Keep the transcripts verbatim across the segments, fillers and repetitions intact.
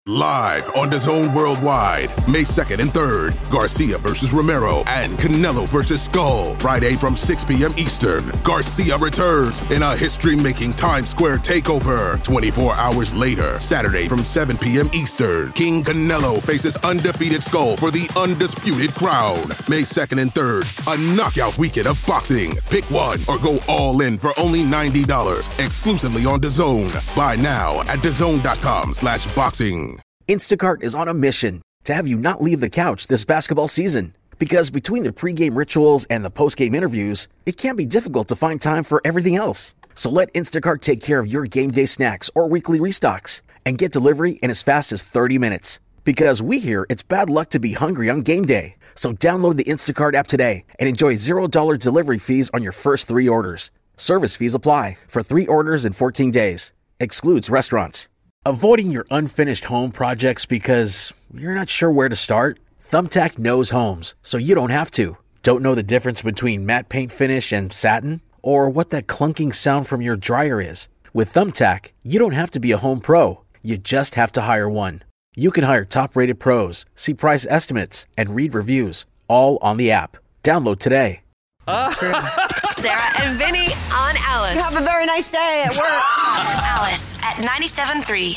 Live on DAZN Worldwide, May second and third, Garcia versus Romero and Canelo versus Skull. Friday from six p.m. Eastern, Garcia returns in a history-making Times Square takeover. twenty-four hours later, Saturday from seven p.m. Eastern, King Canelo faces undefeated Skull for the undisputed crown. May second and third, a knockout weekend of boxing. Pick one or go all in for only ninety dollars, exclusively on DAZN. Buy now at DAZN.com slash boxing. Instacart is on a mission to have you not leave the couch this basketball season. Because between the pregame rituals and the postgame interviews, it can be difficult to find time for everything else. So let Instacart take care of your game day snacks or weekly restocks and get delivery in as fast as thirty minutes. Because we hear it's bad luck to be hungry on game day. So download the Instacart app today and enjoy zero dollars delivery fees on your first three orders. Service fees apply for three orders in fourteen days. Excludes restaurants. Avoiding your unfinished home projects because you're not sure where to start? Thumbtack knows homes, so you don't have to. Don't know the difference between matte paint finish and satin? Or what that clunking sound from your dryer is? With Thumbtack, you don't have to be a home pro. You just have to hire one. You can hire top-rated pros, see price estimates, and read reviews, all on the app. Download today. Uh. Sarah and Vinny on Alice. Have a very nice day at work. Alice at ninety-seven point three.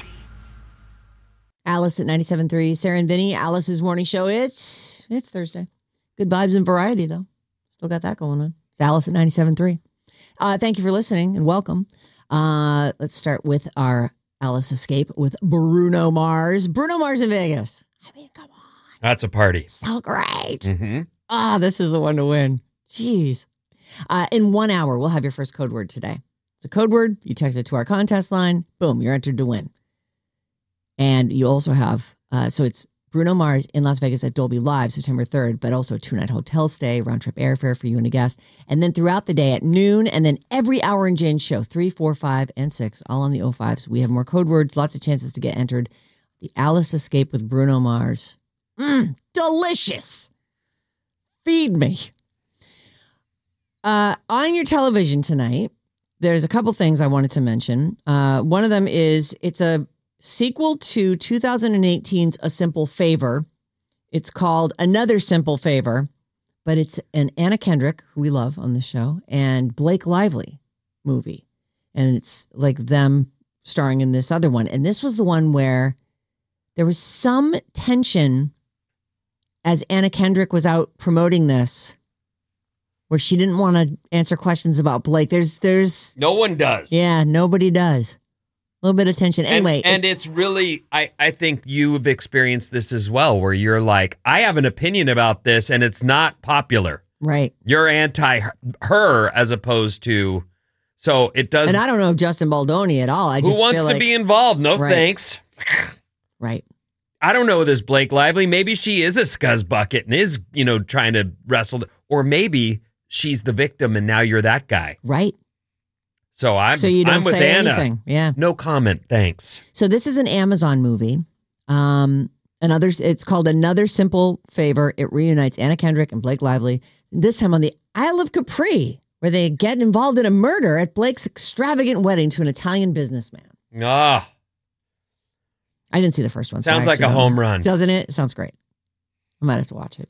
Alice at ninety-seven point three. Sarah and Vinny, Alice's morning show. It's it's Thursday. Good vibes and variety, though. Still got that going on. It's Alice at ninety-seven point three. Uh, thank you for listening and welcome. Uh, let's start with our Alice Escape with Bruno Mars. Bruno Mars in Vegas. I mean, come on. That's a party. So great. Mm-hmm. Ah, this is the one to win. Jeez. Uh, in one hour, we'll have your first code word today. It's a code word. You text it to our contest line. Boom, you're entered to win. And you also have, uh, so it's Bruno Mars in Las Vegas at Dolby Live, September third, but also a two-night hotel stay, round-trip airfare for you and a guest. And then throughout the day at noon, and then every hour in Jane's show, three, four, five, and six, all on the oh fives. We have more code words, lots of chances to get entered. The Alice Escape with Bruno Mars. Mmm, delicious. Feed me. Uh, on your television tonight, there's a couple things I wanted to mention. Uh, one of them is it's a sequel to two thousand eighteen's A Simple Favor. It's called Another Simple Favor, but it's an Anna Kendrick, who we love on the show, and Blake Lively movie. And it's like them starring in this other one. And this was the one where there was some tension as Anna Kendrick was out promoting this, where she didn't want to answer questions about Blake. There's, there's... No one does. Yeah, nobody does. A little bit of tension. Anyway. And, and it's, it's really, I, I think you have experienced this as well, where you're like, I have an opinion about this and it's not popular. Right. You're anti her as opposed to, so it does. And I don't know Justin Baldoni at all. I Who just wants feel to like, be involved? No right. thanks. Right. I don't know this Blake Lively. Maybe she is a scuzz bucket and is, you know, trying to wrestle. Or maybe she's the victim and now you're that guy. Right. So I'm, so you don't I'm with say Anna. anything. Yeah. No comment. Thanks. So this is an Amazon movie. Um, another, it's called Another Simple Favor. It reunites Anna Kendrick and Blake Lively, this time on the Isle of Capri, where they get involved in a murder at Blake's extravagant wedding to an Italian businessman. Ah. I didn't see the first one. So Sounds like a home run. Doesn't it? Sounds great. I might have to watch it.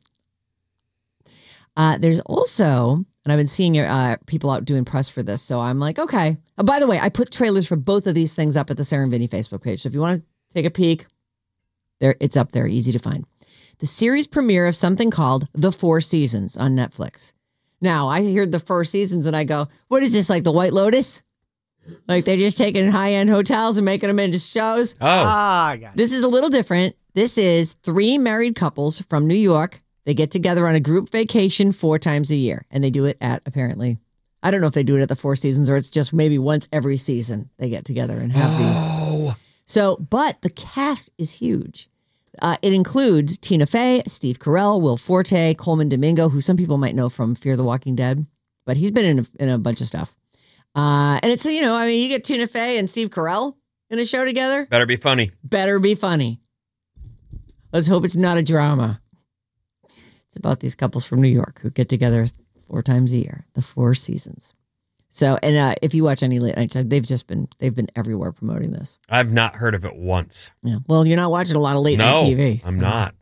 Uh, there's also, and I've been seeing your uh, people out doing press for this, so I'm like, okay. Oh, by the way, I put trailers for both of these things up at the Sarah and Vinny Facebook page. So if you want to take a peek, there it's up there, easy to find. The series premiere of something called The Four Seasons on Netflix. Now, I hear the Four Seasons and I go, what is this, like the White Lotus? Like they're just taking high-end hotels and making them into shows? Oh. Ah, I got it. This is a little different. This is three married couples from New York. They get together on a group vacation four times a year. And they do it at, apparently, I don't know if they do it at the Four Seasons or it's just maybe once every season they get together and have oh. these. So, but the cast is huge. Uh, it includes Tina Fey, Steve Carell, Will Forte, Coleman Domingo, who some people might know from Fear the Walking Dead. But he's been in a, in a bunch of stuff. Uh, and it's, you know, I mean, you get Tina Fey and Steve Carell in a show together. Better be funny. Better be funny. Let's hope it's not a drama. It's about these couples from New York who get together four times a year, the Four Seasons. So, and uh, if you watch any late night, they've just been they've been everywhere promoting this. I've not heard of it once. Yeah. Well, you're not watching a lot of late no, night T V. I'm so. not.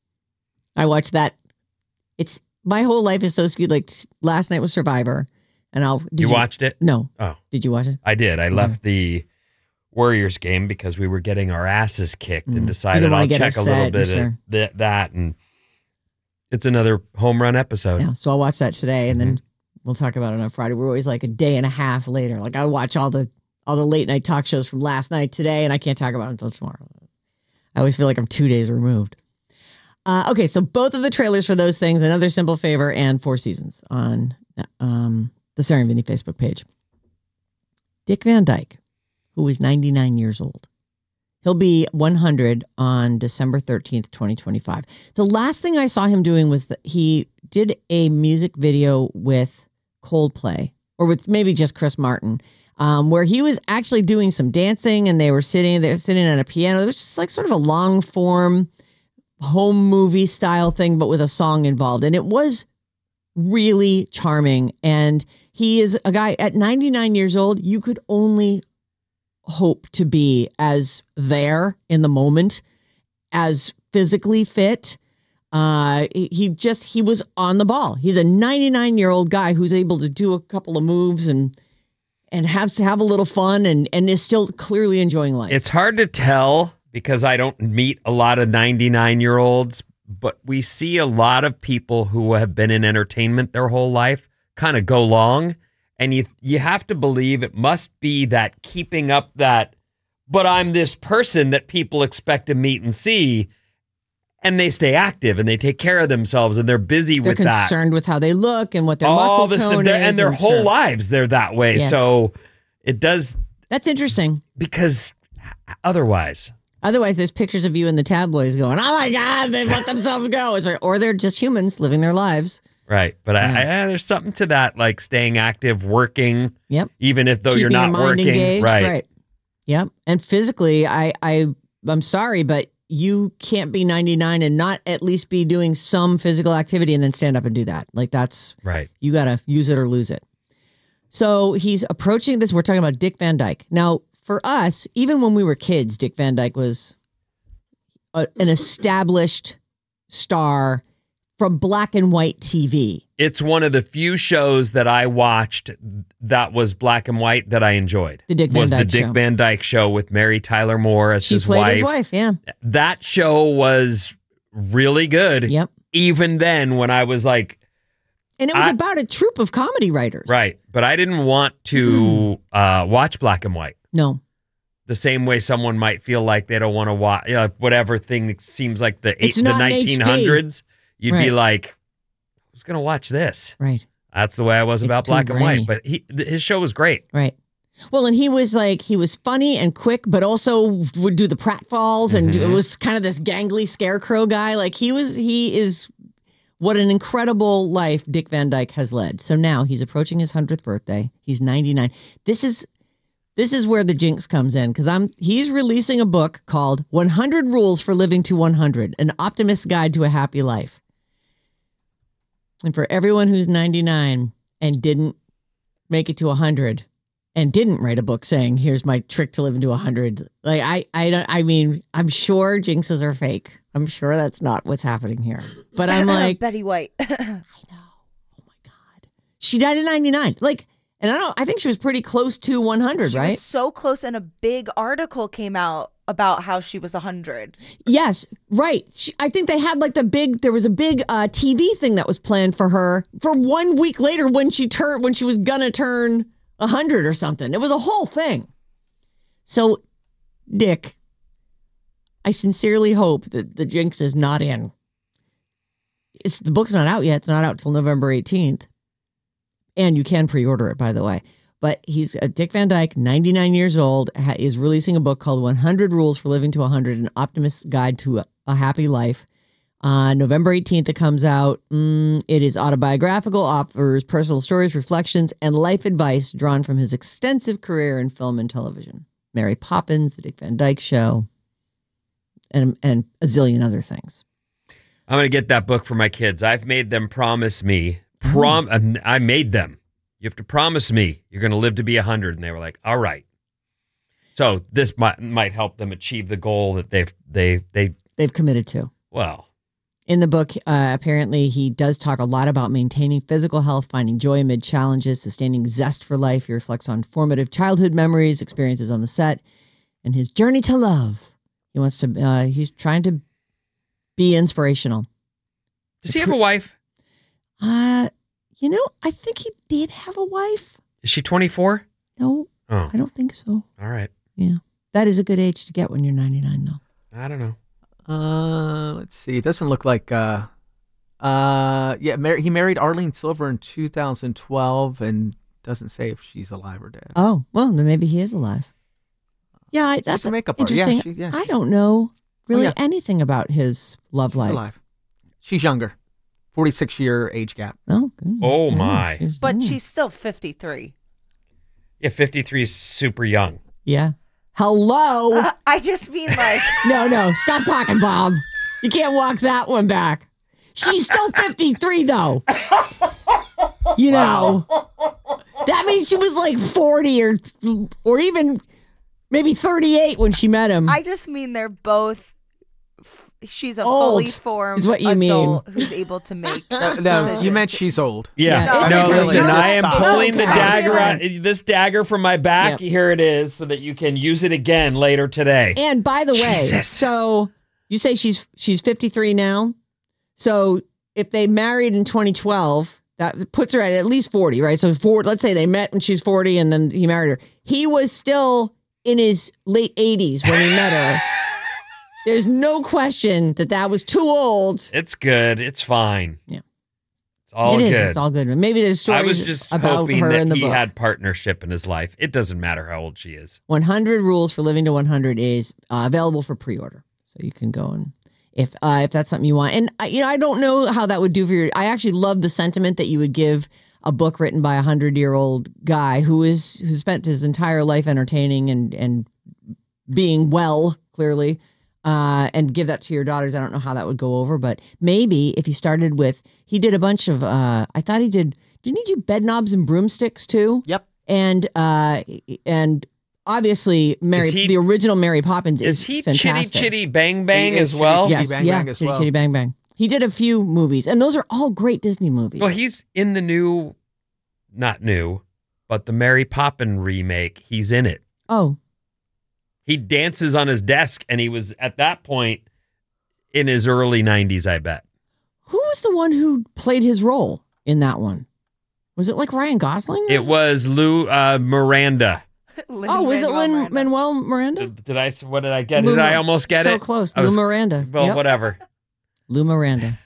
I watch that. It's my whole life is so skewed. Like last night was Survivor, and I'll. Did you, you watched it? No. Oh, did you watch it? I did. I Okay. left the Warriors game because we were getting our asses kicked Mm. and You decided don't wanna I'll get check a upset, little bit sure. of th- that, and it's another home run episode. Yeah. So I'll watch that today, and Mm-hmm. then we'll talk about it on Friday. We're always like a day and a half later. Like I watch all the all the late night talk shows from last night today, and I can't talk about it until tomorrow. I always feel like I'm two days removed. Uh, okay, so both of the trailers for those things, Another Simple Favor and Four Seasons on um, the Sarah and Vinny Facebook page. Dick Van Dyke, who is ninety-nine years old. He'll be one hundred on December thirteenth, twenty twenty-five. The last thing I saw him doing was that he did a music video with Coldplay, or with maybe just Chris Martin, um, where he was actually doing some dancing, and they were sitting, they were sitting at a piano. It was just like sort of a long form home movie style thing, but with a song involved. And it was really charming. And he is a guy at ninety-nine years old. You could only hope to be as there in the moment, as physically fit. Uh, he he just, he was on the ball. He's a ninety-nine year old guy who's able to do a couple of moves and, and have to have a little fun and, and is still clearly enjoying life. It's hard to tell because I don't meet a lot of ninety-nine year olds, but we see a lot of people who have been in entertainment their whole life kind of go long. And you you have to believe it must be that keeping up that, but I'm this person that people expect to meet and see, and they stay active and they take care of themselves and they're busy They're with that. concerned with how they look and what their All muscle this tone and, is. and their I'm whole sure. lives they're that way. Yes. So it does, That's interesting. because otherwise, Otherwise, there's pictures of you in the tabloids going, oh my God, they let themselves go. It's like- Or they're just humans living their lives. right. But Yeah. I, I, there's something to that, like staying active, working, Yep. even if though Keeping you're not your mind working. engaged. Right. Right. Yep. And physically, I, I, I'm sorry, but you can't be ninety-nine and not at least be doing some physical activity and then stand up and do that. Like that's, Right. you got to use it or lose it. So he's approaching this. We're talking about Dick Van Dyke. Now, for us, even when we were kids, Dick Van Dyke was a, an established star from black and white T V. It's one of the few shows that I watched that was black and white that I enjoyed. The Dick Van was the Dyke Dick Show. Van Dyke Show with Mary Tyler Moore as She his played wife. his wife, yeah. That show was really good. Yep. Even then, when I was like, And it was I- about a troupe of comedy writers. right, but I didn't want to uh, watch black and white. No. The same way someone might feel like they don't want to watch uh, whatever thing that seems like the eight, It's the not in H D. nineteen hundreds. You'd be Right. like, who's going to watch this? Right. That's the way I was It's about too black and grainy. white. But he, th- his show was great. Right. Well, and he was like, he was funny and quick, but also would do the pratfalls and Mhm. it was kind of this gangly scarecrow guy. Like he was, he is, what an incredible life Dick Van Dyke has led. So now he's approaching his hundredth birthday. He's ninety-nine. This is, this is where the jinx comes in because I'm, he's releasing a book called one hundred Rules for Living to one hundred, An Optimist's Guide to a Happy Life. And for everyone who's ninety-nine and didn't make it to one hundred and didn't write a book saying, here's my trick to living to one hundred. Like, I, I don't, I mean, I'm sure jinxes are fake. I'm sure that's not what's happening here. But I'm like, Betty White. she died at ninety-nine. Like, and I don't, I think she was pretty close to one hundred, She right? was so close, and a big article came out about how she was one hundred. Yes, right. She, I think they had like the big, there was a big uh, T V thing that was planned for her for one week later when she turned, when she was gonna turn one hundred or something. It was a whole thing. So, Dick, I sincerely hope that the jinx is not in. It's, the book's not out yet. It's not out till November eighteenth. And you can pre-order it, by the way. But he's uh, Dick Van Dyke, ninety-nine years old, ha- is releasing a book called one hundred Rules for Living to one hundred, An Optimist's Guide to a, a Happy Life. Uh, November eighteenth, it comes out. Mm, it is autobiographical, offers personal stories, reflections, and life advice drawn from his extensive career in film and television. Mary Poppins, The Dick Van Dyke Show, and, and a zillion other things. I'm going to get that book for my kids. I've made them promise me. Prom. I made them. You have to promise me you're going to live to be one hundred. And they were like, all right. So this might might help them achieve the goal that they've they they They've committed to. Well, in the book, uh, apparently he does talk a lot about maintaining physical health, finding joy amid challenges, sustaining zest for life. He reflects on formative childhood memories, experiences on the set, and his journey to love. He wants to. Uh, he's trying to be inspirational. Does he have a wife? Uh, you know, I think he did have a wife. Is she twenty-four? No, Oh, I don't think so. all right. Yeah, that is a good age to get when you're ninety-nine, though. I don't know. Uh, let's see. It doesn't look like. Uh, uh, yeah, mar- he married Arlene Silver in two thousand twelve, and doesn't say if she's alive or dead. Oh, well, then maybe he is alive. Yeah, I, that's a makeup artist. Yeah, interesting. she- yeah, I she's- don't know really yeah. anything about his love She's life. alive. She's younger. forty-six year age gap. Oh, good. Oh, Yeah, my. she's- But yeah. she's still fifty-three. Yeah, fifty-three is super young. yeah. Hello. I just mean like, No, no, stop talking, Bob. You can't walk that one back. She's still fifty-three, though. You know, that means she was like forty or or even maybe thirty-eight when she met him. I just mean they're both. She's a Old fully formed is what you adult who's able to make. Uh, no, decisions. you meant she's old. Yeah. Yeah, it's no, okay. listen, It's I am okay. pulling the It's okay. dagger out, It's this dagger from my back. Yep. Here it is so that you can use it again later today. And by the way, Jesus. so you say she's she's fifty-three now. So if they married in twenty twelve, that puts her at at least forty, right? So for, let's say they met when she's forty and then he married her. He was still in his late eighties when he met her. There's no question that that was too old. It's good. It's fine. Yeah. It's all it is. good. It's all good. Maybe there's stories I was just about hoping her that in the he book. had partnership in his life. It doesn't matter how old she is. one hundred Rules for Living to one hundred is uh, available for pre-order. So you can go and if uh, if that's something you want. And uh, you know, I don't know how that would do for your. I actually love the sentiment that you would give a book written by a hundred-year-old guy who is who spent his entire life entertaining and and being well, clearly, uh, and give that to your daughters. I don't know how that would go over, but maybe if he started with, he did a bunch of. Uh, I thought he did. Didn't he do Bed Knobs and Broomsticks too? Yep. And uh, and. Obviously, Mary, Is he- the original Mary Poppins is, Is he fantastic. Chitty Chitty Bang Bang He is as well? Chitty Yes, Bang yeah, Bang as Chitty well. Chitty Bang Bang. He did a few movies, and those are all great Disney movies. Well, he's in the new, not new, but the Mary Poppin remake. He's in it. oh, He dances on his desk, and he was at that point in his early nineties, I bet. who was the one who played his role in that one? Was it like Ryan Gosling? or It was Lou uh, Miranda. Oh, was it Lin Manuel Miranda? Did, did I? What did I get? Lou- did I almost get so it? close. I Lou was- Miranda. Well, Yep. whatever. Lou Miranda.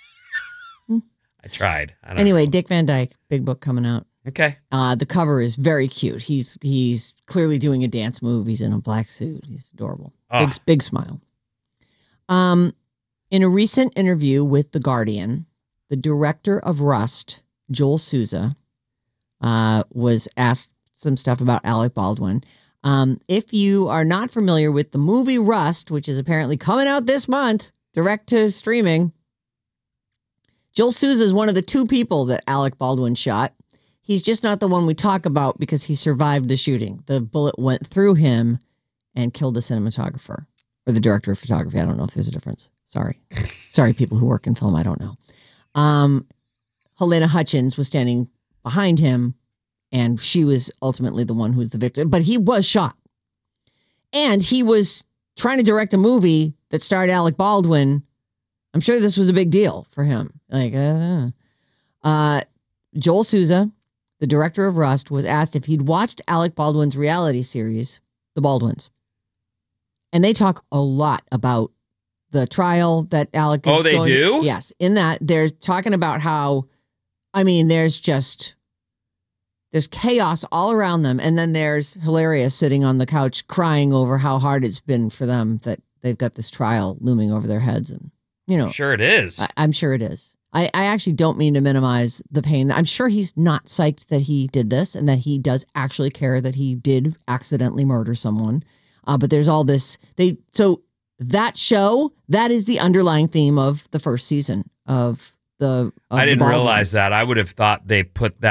I tried. I don't Anyway, Dick Van Dyke, big book coming out. know. Okay. Uh, the cover is very cute. He's he's clearly doing a dance move. He's in a black suit. He's adorable. Ah. Big big smile. Um, in a recent interview with The Guardian, the director of Rust, Joel Souza, uh, was asked some stuff about Alec Baldwin. Um, if you are not familiar with the movie Rust, which is apparently coming out this month, direct to streaming, Joel Souza is one of the two people that Alec Baldwin shot. He's just not the one we talk about because he survived the shooting. The bullet went through him and killed the cinematographer or the director of photography. I don't know if there's a difference. Sorry. Sorry, people who work in film. I don't know. Um, Helena Hutchins was standing behind him, and she was ultimately the one who was the victim. But he was shot. And he was trying to direct a movie that starred Alec Baldwin. I'm sure this was a big deal for him. Like, uh, uh, Joel Souza, the director of Rust, was asked if he'd watched Alec Baldwin's reality series, The Baldwins. And they talk a lot about the trial that Alec is Oh, they going- do? Yes. In that, they're talking about how, I mean, there's just, there's chaos all around them. And then there's Hilaria sitting on the couch crying over how hard it's been for them that they've got this trial looming over their heads. And, you know, Sure it is. I, I'm sure it is. I, I actually don't mean to minimize the pain. I'm sure he's not psyched that he did this and that he does actually care that he did accidentally murder someone. Uh, but there's all this. They so that show, that is the underlying theme of the first season of the. Of I the didn't Baldwins. realize that. I would have thought they put that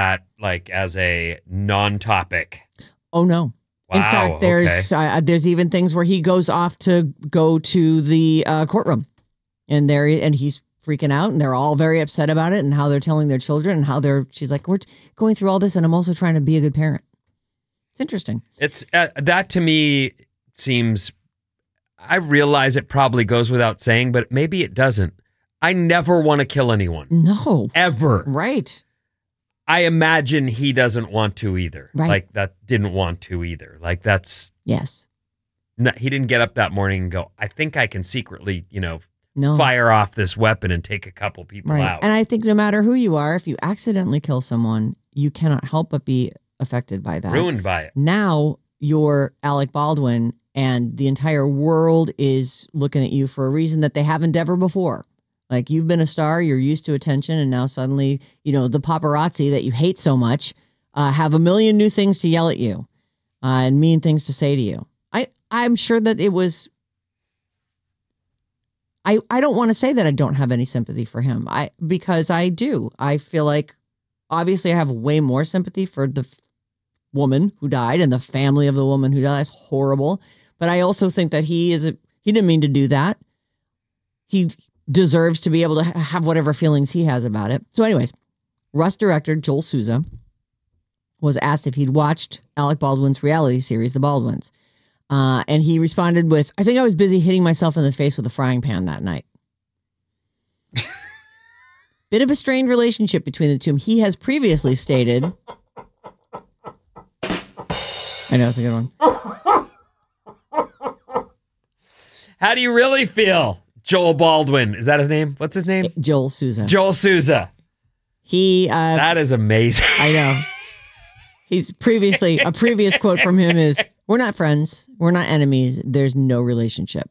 like as a non-topic. Oh no. Wow, In fact, there's okay. uh, there's even things where he goes off to go to the uh, courtroom, and there and he's freaking out, and they're all very upset about it, and how they're telling their children, and how they're. She's like, we're going through all this, and I'm also trying to be a good parent. It's interesting. It's uh, that to me seems. I realize it probably goes without saying, but maybe it doesn't. I never want to kill anyone. No. Ever. Right. I imagine he doesn't want to either. Right. Like that didn't want to either. Like that's. Yes. No, he didn't get up that morning and go, I think I can secretly, you know, No. fire off this weapon and take a couple people Right. out. And I think no matter who you are, if you accidentally kill someone, you cannot help but be affected by that. Ruined by it. Now you're Alec Baldwin, and the entire world is looking at you for a reason that they haven't ever before. Like, you've been a star, you're used to attention, and now suddenly, you know, the paparazzi that you hate so much uh, have a million new things to yell at you uh, and mean things to say to you. I, I'm sure that it was... I, I don't want to say that I don't have any sympathy for him, I because I do. I feel like, obviously, I have way more sympathy for the f- woman who died and the family of the woman who died. It's horrible. But I also think that he is a, he didn't mean to do that. He deserves to be able to ha- have whatever feelings he has about it. So anyways, Rust director Joel Souza was asked if he'd watched Alec Baldwin's reality series, The Baldwins. Uh, and he responded with, I think I was busy hitting myself in the face with a frying pan that night. Bit of a strained relationship between the two. He has previously stated... I know, it's a good one. How do you really feel? Joel Baldwin. Is that his name? What's his name? Joel Souza. Joel Souza. He, uh, That is amazing. I know. He's previously, a previous quote from him is, we're not friends. We're not enemies. There's no relationship.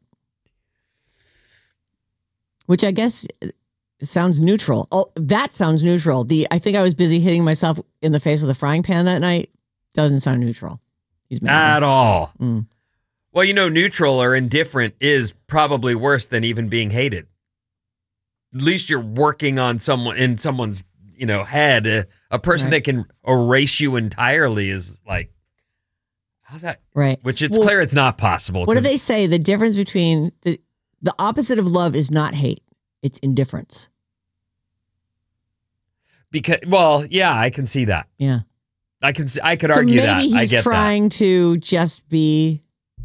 Which I guess sounds neutral. Oh, that sounds neutral. The, I think I was busy hitting myself in the face with a frying pan that night. Doesn't sound neutral. He's mad. At all. Mm. Well, you know, neutral or indifferent is probably worse than even being hated. At least you're working on someone in someone's, you know, head. A, a person Right. that can erase you entirely is like, how's that? Right. Which it's Well, clear it's not possible. What do 'cause- they say? The difference between the the opposite of love is not hate. It's indifference. Because, well, yeah, I can see that. Yeah. I can. See, I could So argue maybe that. he's I get trying to just be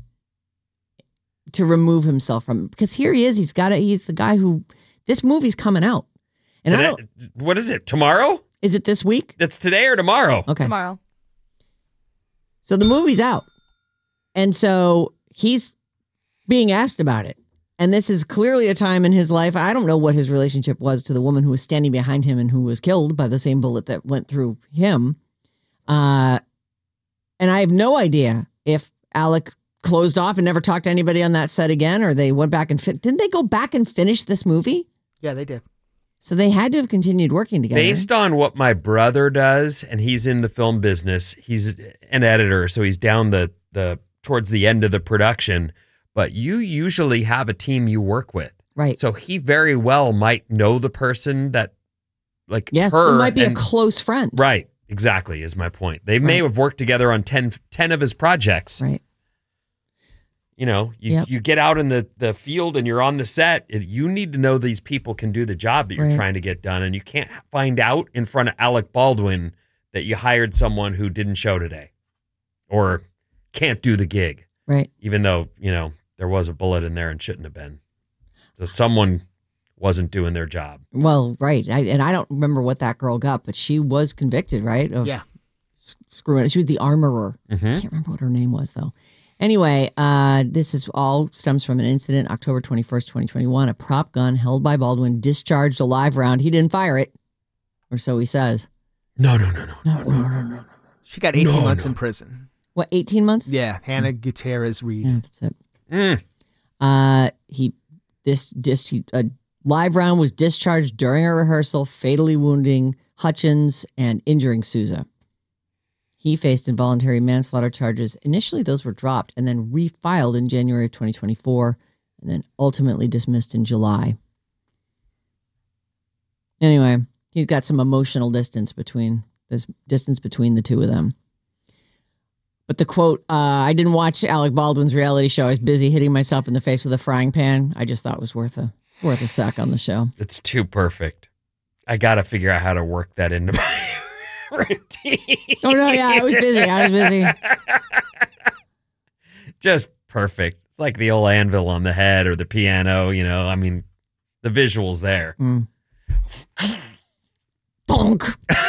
to remove himself from, because here he is. He's got it. He's the guy who this movie's coming out. that. And I Today- don't, what is it? Tomorrow? is it this week? That's today or tomorrow? Okay. Tomorrow. So the movie's out. And so he's being asked about it. And this is clearly a time in his life. I don't know what his relationship was to the woman who was standing behind him and who was killed by the same bullet that went through him. Uh, and I have no idea if Alec closed off and never talked to anybody on that set again, or they went back and fin- didn't they go back and finish this movie? Yeah, they did. So they had to have continued working together. Based on what my brother does, and he's in the film business, he's an editor, so he's down the the towards the end of the production. But you usually have a team you work with, Right. so he very well might know the person that, like, Yes, her it might be and- a close friend. right. Exactly is my point. They may Right. have worked together on ten, ten of his projects. Right. You know, you, Yep. you get out in the, the field and you're on the set. It, you need to know these people can do the job that you're Right. trying to get done. And you can't find out in front of Alec Baldwin that you hired someone who didn't show today or can't do the gig, Right. even though, you know, there was a bullet in there and shouldn't have been. So someone wasn't doing their job. Well, right. I, and I don't remember what that girl got, but she was convicted, right? Of Yeah. s- screwing it. She was the armorer. Mm-hmm. I can't remember what her name was, though. Anyway, uh, this is all stems from an incident October twenty-first, twenty twenty-one. A prop gun held by Baldwin discharged a live round. He didn't fire it, or so he says. No, no, no, no. No, no, no, no, no. She got eighteen No, months no. in prison. What, eighteen months? Yeah, Hannah Gutierrez Reed. Yeah, that's it. Mm. Uh, he this dis he, a live round was discharged during a rehearsal, fatally wounding Hutchins and injuring Souza. He faced involuntary manslaughter charges. Initially, those were dropped and then refiled in January of twenty twenty-four, and then ultimately dismissed in July. Anyway, he's got some emotional distance between There's distance between the two of them. But the quote, uh, I didn't watch Alec Baldwin's reality show. I was busy hitting myself in the face with a frying pan. I just thought it was worth a worth a sec on the show. It's too perfect. I got to figure out how to work that into my routine. Oh, no, yeah, I was busy. I was busy. Just perfect. It's like the old anvil on the head or the piano, you know. I mean, the visual's there. Mm. Bonk.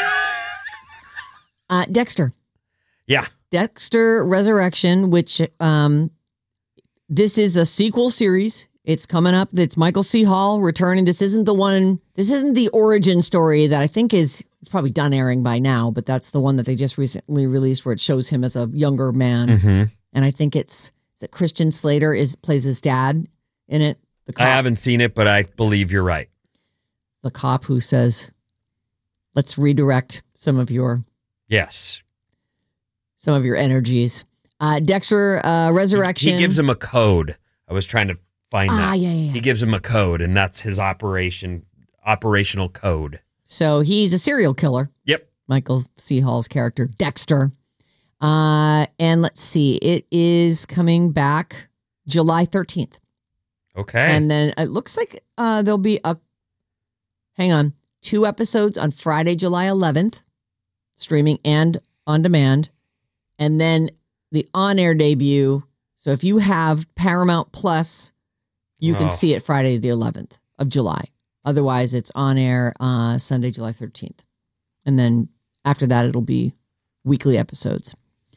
uh, Dexter. Yeah. Dexter Resurrection, which um, this is the sequel series. It's coming up. It's Michael C. Hall returning. This isn't the one. This isn't the origin story that I think is it's probably done airing by now, but that's the one that they just recently released where it shows him as a younger man. Mm-hmm. And I think it's is it Christian Slater is plays his dad in it. The cop, I haven't seen it, but I believe you're right. The cop who says, "Let's redirect some of your yes." Some of your energies. Uh, Dexter uh, Resurrection. He, he gives him a code. I was trying to find ah, that. Yeah, yeah, yeah. He gives him a code, and that's his operation operational code. So he's a serial killer. Yep. Michael C. Hall's character, Dexter. Uh, and let's see. It is coming back July thirteenth. Okay. And then it looks like uh, there'll be a, hang on, two episodes on Friday, July eleventh, streaming and on demand. And then the on-air debut. So if you have Paramount Plus, you can Oh. see it Friday the eleventh of July. Otherwise, it's on air uh, Sunday, July thirteenth. And then after that, it'll be weekly episodes.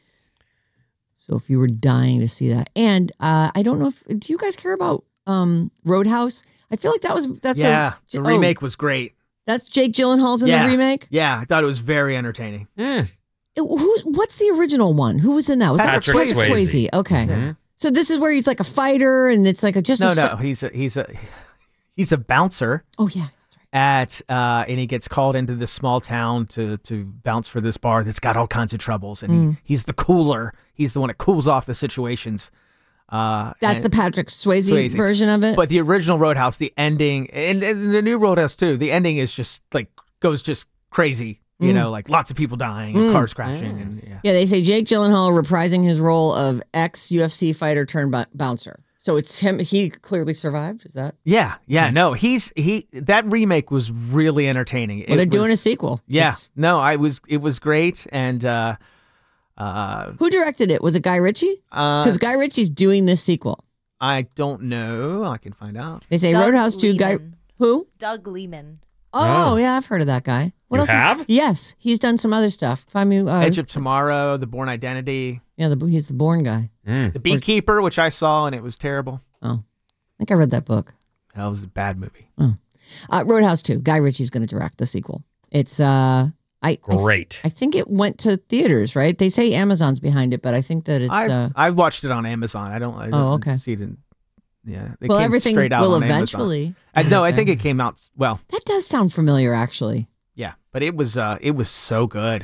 So if you were dying to see that. And uh, I don't know if, do you guys care about um, Roadhouse? I feel like that was, that's yeah, a. the oh, remake was great. That's Jake Gyllenhaal's in yeah. the remake? Yeah, I thought it was very entertaining. Mm. It- who, what's the original one? Who was in that? Was Patrick that Patrick Swayze. Swayze? Okay. Mhm. So this is where he's like a fighter and it's like a just No, a. no, stu- he's a he's a he's a bouncer Oh, yeah. That's right. at uh, and he gets called into this small town to to bounce for this bar that's got all kinds of troubles, and Mm. he, he's the cooler. He's the one that cools off the situations. Uh, That's and- the Patrick Swayze, Swayze. version of it. But the original Roadhouse, the ending, and, and the new Roadhouse too, the ending is just like goes just crazy. You Mm. know, like lots of people dying and cars crashing, and yeah. yeah, they say Jake Gyllenhaal reprising his role of ex-U F C fighter turned b- bouncer. So it's him. He clearly survived. Is that? Yeah, yeah, no, he's he. That remake was really entertaining. Well, they're It doing a was- sequel. Yeah, It's- no, I was. It was great, and uh, uh, Who directed it? Was it Guy Ritchie? uh, Because Guy Ritchie's doing this sequel. I don't know. I can find out. They say Doug Roadhouse two. Guy Liman. who? Doug Lehman. Oh, Oh. yeah, I've heard of that guy. What You else? have? Is, yes, he's done some other stuff. Find me. Uh, Edge of Tomorrow, The Bourne Identity, yeah, the, he's the Bourne guy. Mm. The Beekeeper, which I saw and it was terrible. Oh, I think I read that book. That was a bad movie. Uh, Roadhouse two. Guy Ritchie's going to direct the sequel. It's uh, I I, th- Great. I think it went to theaters, right? They say Amazon's behind it, but I think that it's. I uh, I watched it on Amazon. I don't. I Oh, didn't okay. See it in, yeah. It well, came everything straight out will on Amazon. eventually. I, no, I think it came out. Well, That does sound familiar, actually. yeah, but it was. Uh, it was so good.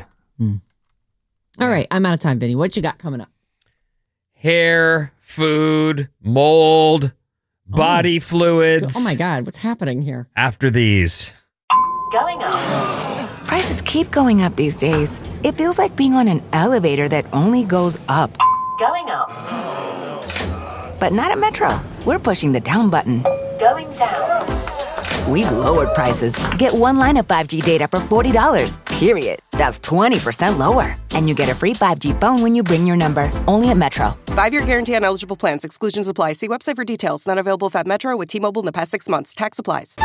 All right, I'm out of time, Vinny. What you got coming up? Hair, food, mold, body fluids. Oh my God, what's happening here? After these. Going up. Prices keep going up these days. It feels like being on an elevator that only goes up. Going up. But not at Metro. We're pushing the down button. Going down. We've lowered prices. Get one line of five G data for forty dollars, period. That's twenty percent lower. And you get a free five G phone when you bring your number. Only at Metro. Five-year guarantee on eligible plans. Exclusions apply. See website for details. Not available at Metro with T-Mobile in the past six months. Tax applies.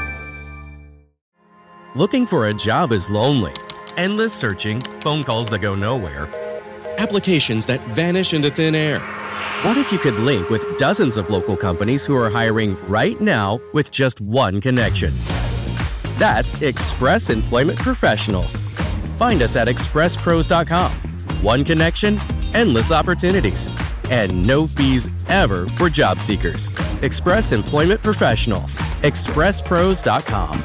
Looking for a job is lonely. Endless searching, phone calls that go nowhere, applications that vanish into thin air. What if you could link with dozens of local companies who are hiring right now with just one connection? That's Express Employment Professionals. Find us at express pros dot com. One connection, endless opportunities, and no fees ever for job seekers. Express Employment Professionals. express pros dot com.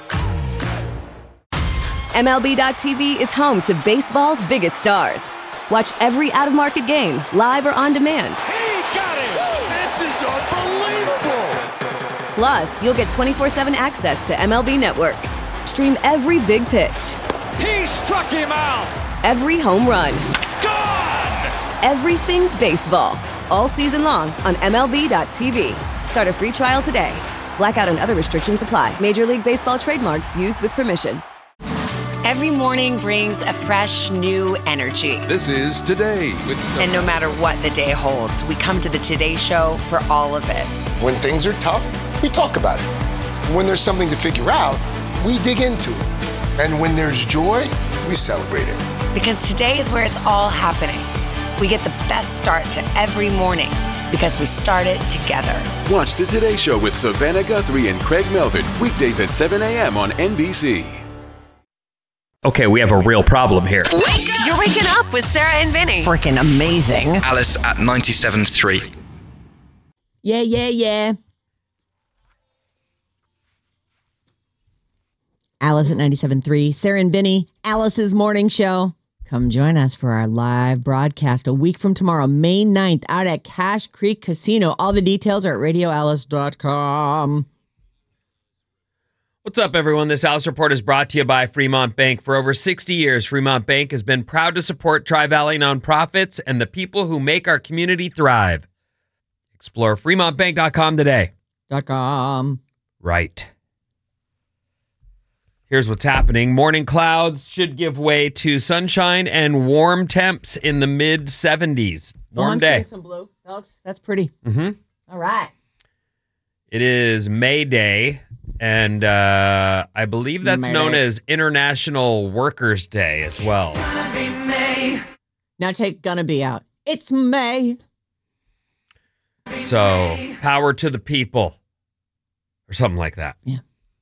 M L B dot T V is home to baseball's biggest stars. Watch every out-of-market game, live or on demand. He got it! This is unbelievable! Plus, you'll get twenty-four seven access to M L B Network. Stream every big pitch, He struck him out. Every home run. Gone! Everything baseball. All season long on M L B dot T V. Start a free trial today. Blackout and other restrictions apply. Major League Baseball trademarks used with permission. Every morning brings a fresh, new energy. This is Today with Sophie. And no matter what the day holds, we come to the Today Show for all of it. When things are tough, we talk about it. When there's something to figure out, we dig into it. And when there's joy, we celebrate it. Because today is where it's all happening. We get the best start to every morning because we start it together. Watch the Today Show with Savannah Guthrie and Craig Melvin, weekdays at seven a.m. on N B C. Okay, we have a real problem here. You're waking up with Sarah and Vinny. Freaking amazing. Alice at ninety-seven point three. Yeah, yeah, yeah. Alice at ninety-seven point three. Sarah and Vinny, Alice's morning show. Come join us for our live broadcast a week from tomorrow, May ninth, out at Cache Creek Casino. All the details are at radio alice dot com. What's up, everyone? This Alice Report is brought to you by Fremont Bank. For over sixty years, Fremont Bank has been proud to support Tri-Valley nonprofits and the people who make our community thrive. Explore fremont bank dot com today. Dot com. Right. Here's what's happening. Morning clouds should give way to sunshine and warm temps in the mid seventies. Warm oh, I'm day. seeing some blue. That looks, that's pretty. Mm-hmm. All right. It is May Day, and uh, I believe that's May known Day. as International Workers' Day as well. Now take Gonna Be out. It's May. So, power to the people, or something like that. Yeah.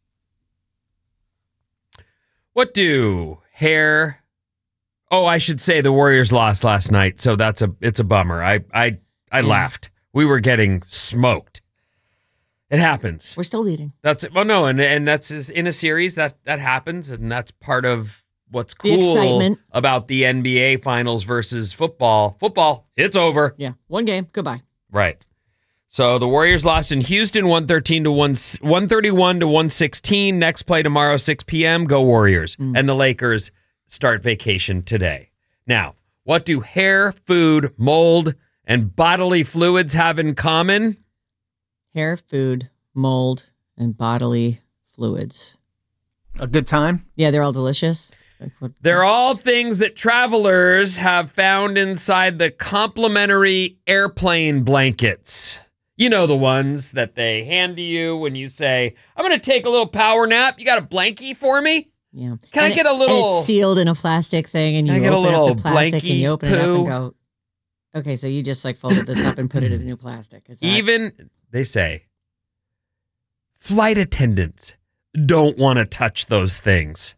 What do hair? Oh, I should say the Warriors lost last night, so that's a it's a bummer. I I I Yeah. laughed. We were getting smoked. It happens. We're still leading. That's it. Well, no, and and that's in a series that that happens, and that's part of what's The cool excitement. about the N B A finals versus football. Football, it's over. Yeah. One game. Goodbye. Right. So the Warriors lost in Houston, one thirteen to one thirty-one to one sixteen. Next play tomorrow, six p.m. Go Warriors. Mm. And the Lakers start vacation today. Now, what do hair, food, mold, and bodily fluids have in common? Hair, food, mold, and bodily fluids. A good time? Yeah, they're all delicious. Like what, They're all things that travelers have found inside the complimentary airplane blankets. You know, the ones that they hand to you when you say, I'm going to take a little power nap. You got a blankie for me? yeah. Can And I get a it- little... And it's sealed in a plastic thing, and you Can I get a open little up the plastic, and blankie you open it up and poo? go, okay, so you just like folded this up and put it in a new plastic. Is that... Even, they say, flight attendants don't want to touch those things.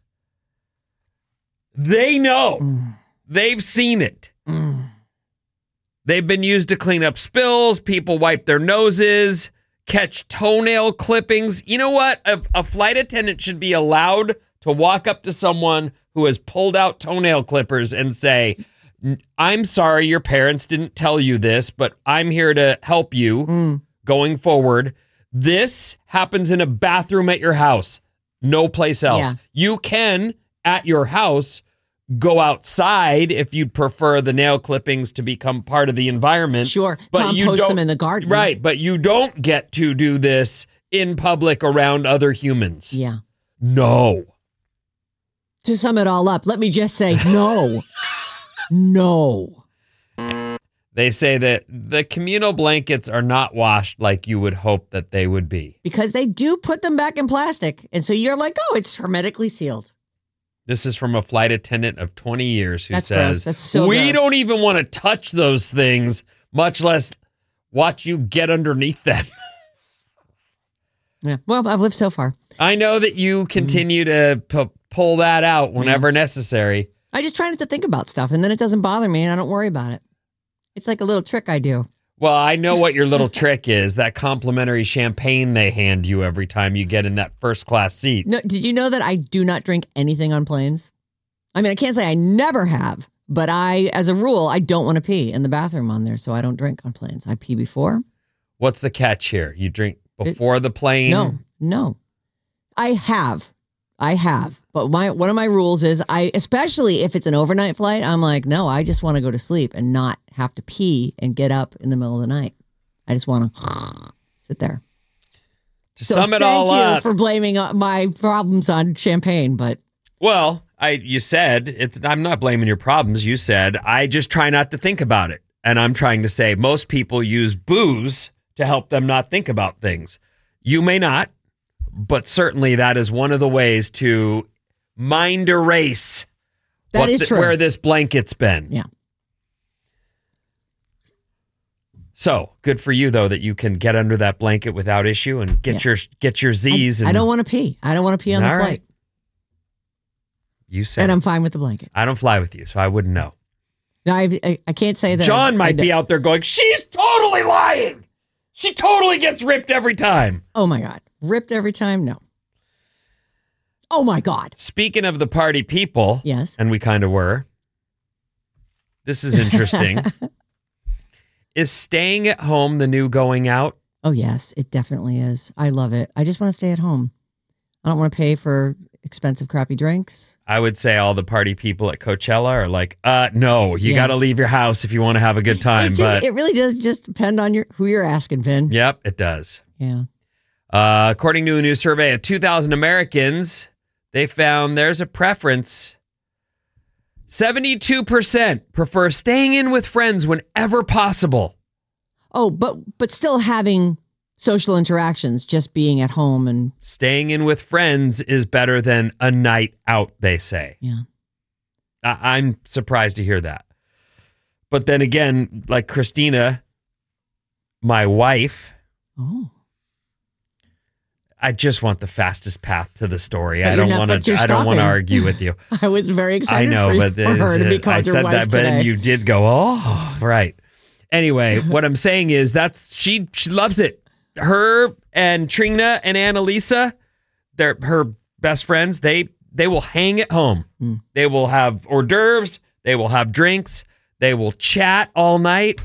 They know. Mm. They've seen it. Mm. They've been used to clean up spills. People wipe their noses, catch toenail clippings. You know what? A, a flight attendant should be allowed to walk up to someone who has pulled out toenail clippers and say, I'm sorry your parents didn't tell you this, but I'm here to help you Mm. going forward. This happens in a bathroom at your house. No place else. Yeah. You can, at your house, go outside if you'd prefer the nail clippings to become part of the environment. Sure. But you Compost don't, them in the garden. Right, but you don't get to do this in public around other humans. Yeah. No. To sum it all up, let me just say no. No. They say that the communal blankets are not washed like you would hope that they would be. Because they do put them back in plastic. And so you're like, oh, it's hermetically sealed. This is from a flight attendant of twenty years who That's gross. says, That's so we gross. don't even want to touch those things, much less watch you get underneath them. Yeah. Well, I've lived so far. I know that you continue to p- pull that out whenever necessary. I just try not to think about stuff, and then it doesn't bother me, and I don't worry about it. It's like a little trick I do. Well, I know what your little trick is, that complimentary champagne they hand you every time you get in that first class seat. No, did you know that I do not drink anything on planes? I mean, I can't say I never have, but I, as a rule, I don't want to pee in the bathroom on there, so I don't drink on planes. I pee before. What's the catch here? You drink before the plane? No, no. I have. I have. But my one of my rules is I, especially if it's an overnight flight, I'm like, no, I just want to go to sleep and not have to pee and get up in the middle of the night. I just want to sit there. To so sum it thank all you up, for blaming uh, my problems on champagne, but well, I you said it's. I'm not blaming your problems. You said I just try not to think about it, and I'm trying to say most people use booze to help them not think about things. You may not, but certainly that is one of the ways to mind erase that what is the, true. where this blanket's been. Yeah. So good for you though that you can get under that blanket without issue and get Yes. your get your Z's. I, and, I don't want to pee. I don't want to pee on the All flight. right. You said And I'm fine with the blanket. I don't fly with you, so I wouldn't know. No, I, I, I can't say that. John I, might I, be out there going, she's totally lying. She totally gets ripped every time. Oh my God. Ripped every time? No. Oh my God. Speaking of the party people. Yes. And we kind of were. This is interesting. Is staying at home the new going out? Oh, yes, it definitely is. I love it. I just want to stay at home. I don't want to pay for expensive, crappy drinks. I would say all the party people at Coachella are like, uh, no, you Yeah. got to leave your house if you want to have a good time. It, just, but it really does just depend on your who you're asking, Vin. Yep, it does. Yeah. Uh, according to a new survey of two thousand Americans, they found there's a preference. seventy-two percent prefer staying in with friends whenever possible. Oh, but but still having social interactions, just being at home and Staying in with friends is better than a night out, they say. Yeah. I- I'm surprised to hear that. But then again, like Christina, my wife, oh, I just want the fastest path to the story. But I you're don't not- want but to. you're I don't want to stopping. argue with you. I was very I excited know, for, but for her to be called I your said wife that, but today. then you did go, oh, right. Anyway, what I'm saying is that's she she loves it. Her and Trina and Annalisa, they're her best friends. They they will hang at home. Mm. They will have hors d'oeuvres. They will have drinks. They will chat all night.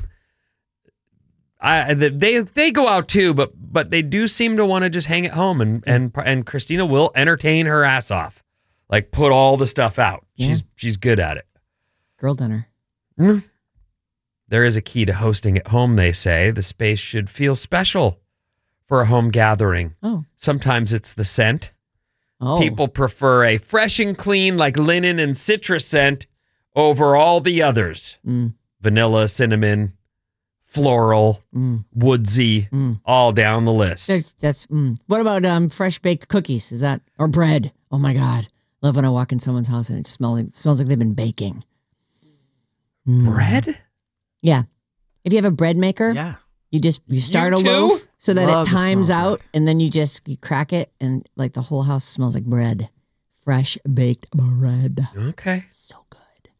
I they they go out too, but but they do seem to want to just hang at home, and and and Christina will entertain her ass off, like put all the stuff out. Yeah. She's she's good at it. Girl dinner. Mm. There is a key to hosting at home, they say. The space should feel special for a home gathering. Oh. Sometimes it's the scent. Oh. People prefer a fresh and clean, like linen and citrus scent, over all the others. Mm. Vanilla, cinnamon, floral, Mm. woodsy, Mm. all down the list. That's, that's mm. What about um fresh baked cookies? Is that or bread? Oh my God, love when I walk in someone's house and it smells like it smells like they've been baking. Mm. Bread? Yeah. If you have a bread maker, Yeah. you just you start You a too? loaf so that Love it the times smell of out, and then you just you crack it, and like the whole house smells like bread, fresh baked bread. Okay. So good.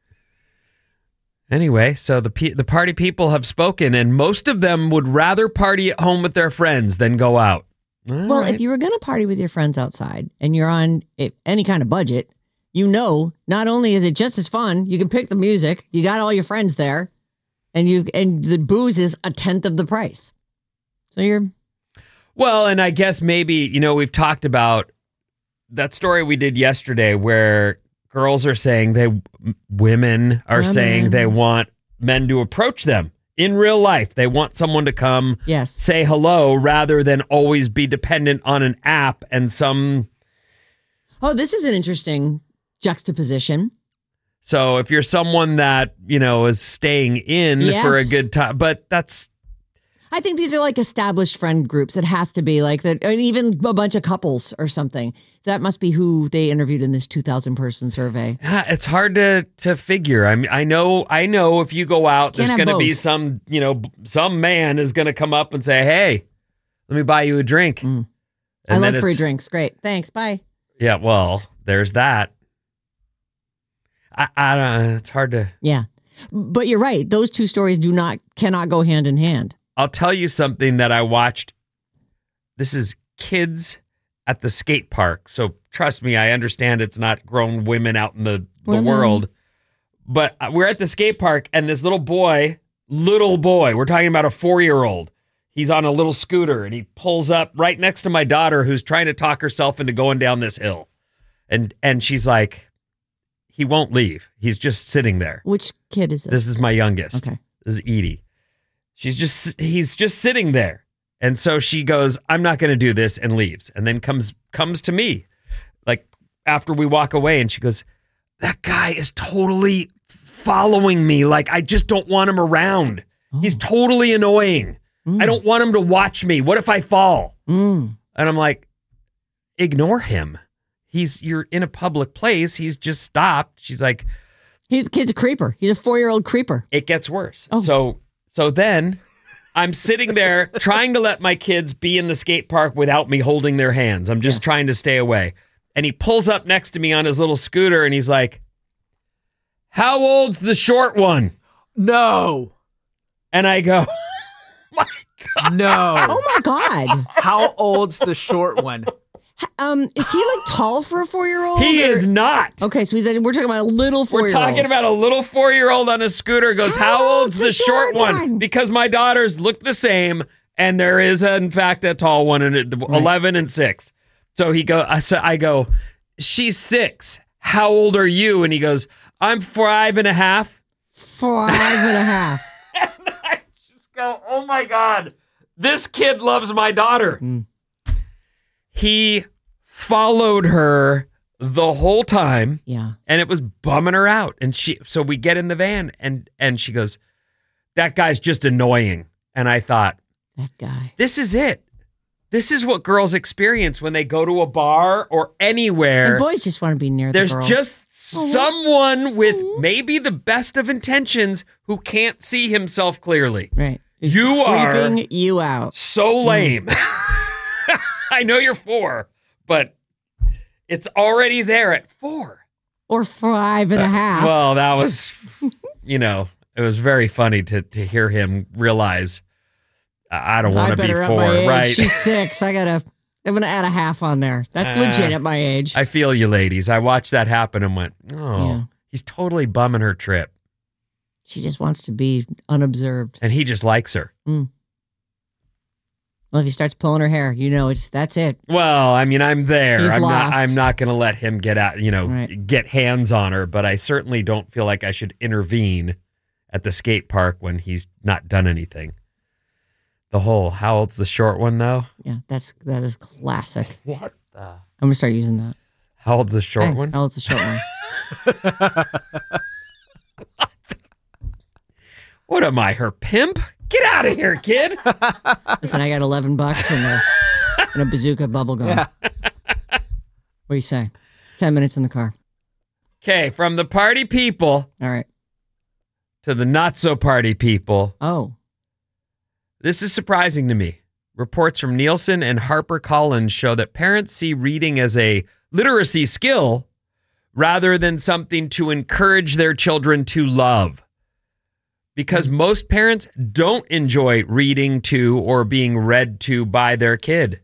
Anyway, so the pe- the party people have spoken, and most of them would rather party at home with their friends than go out. All Well, right. if you were going to party with your friends outside and you're on a- any kind of budget, you know, not only is it just as fun, you can pick the music, you got all your friends there, and you and the booze is a tenth of the price. So you're Well, and I guess maybe, you know, we've talked about that story we did yesterday where girls are saying they, women are Women. saying they want men to approach them in real life. They want someone to come yes. say hello rather than always be dependent on an app and some. Oh, this is an interesting juxtaposition. So if you're someone that, you know, is staying in Yes. for a good time, but that's. I think these are like established friend groups. It has to be like that, and even a bunch of couples or something. That must be who they interviewed in this two thousand person survey. Yeah, it's hard to to figure. I mean, I know, I know. If you go out, Can't there's have going to be both. some, you know, some man is going to come up and say, "Hey, let me buy you a drink." Mm. And I then love free it's- drinks. Great. Thanks. Bye. Yeah, well, there's that. I, I don't. It's hard to. Yeah. But you're right. Those two stories do not, cannot go hand in hand. I'll tell you something that I watched. This is kids at the skate park. So trust me, I understand it's not grown women out in the, the Women. world. But we're at the skate park and this little boy, little boy, we're talking about a four-year-old. He's on a little scooter and he pulls up right next to my daughter who's trying to talk herself into going down this hill. And and she's like, he won't leave. He's just sitting there. Which kid is this? This is my youngest. Okay. This is Edie. She's just he's just sitting there. And so she goes, I'm not going to do this, and leaves. And then comes comes to me like after we walk away, and she goes, that guy is totally following me. Like, I just don't want him around. Oh. He's totally annoying. Mm. I don't want him to watch me. What if I fall? Mm. And I'm like, ignore him. He's you're in a public place. He's just stopped. She's like, he's the kid's a creeper. He's a four-year-old creeper. It gets worse. Oh. So so then I'm sitting there trying to let my kids be in the skate park without me holding their hands. I'm just yes. trying to stay away. And he pulls up next to me on his little scooter, and he's like, how old's the short one? No. And I go, my God. No. Oh, my God. How old's the short one? Um, is he like tall for a four-year-old? He or? is not. Okay, so he's we're talking about a little four-year-old. We're talking about a little four-year-old on a scooter. Goes, how, how old's the, the short, short one? one? Because my daughters look the same, and there is, a, in fact, a tall one, and right. eleven and six. So he go. So I go, she's six. How old are you? And he goes, I'm five and a half. Five and a half. And I just go, oh my God, this kid loves my daughter. Mm. He followed her the whole time. Yeah. And it was bumming her out. And she, so we get in the van, and, and she goes, that guy's just annoying. And I thought, that guy, this is it. This is what girls experience when they go to a bar or anywhere. And boys just want to be near the There's girls. just someone with maybe the best of intentions who can't see himself clearly. Right. He's you creeping are you out. So lame. I know you're four, but it's already there at four. Or five and a half. Uh, well, that was, you know, it was very funny to to hear him realize I don't want to be four, right? She's six. I gotta. I'm gonna add a half on there. That's uh, legit at my age. I feel you, ladies. I watched that happen and went, "Oh, yeah. He's totally bumming her trip." She just wants to be unobserved, and he just likes her. Mm. Well, if he starts pulling her hair, you know it's that's it. Well, I mean, I'm there. He's I'm lost. not. I'm not going to let him get out. You know, right. get hands on her. But I certainly don't feel like I should intervene at the skate park when he's not done anything. The whole, how old's the short one, though? Yeah, that's that is classic. What the? I'm going to start using that. How old's the short hey, one? How old's the short one? What am I, her pimp? Get out of here, kid. Listen, I got eleven bucks and a, and a bazooka bubble gum. Yeah. What do you say? ten minutes in the car. Okay, from the party people. All right. To the not so party people. Oh. This is surprising to me. Reports from Nielsen and HarperCollins show that parents see reading as a literacy skill rather than something to encourage their children to love. Because most parents don't enjoy reading to or being read to by their kid.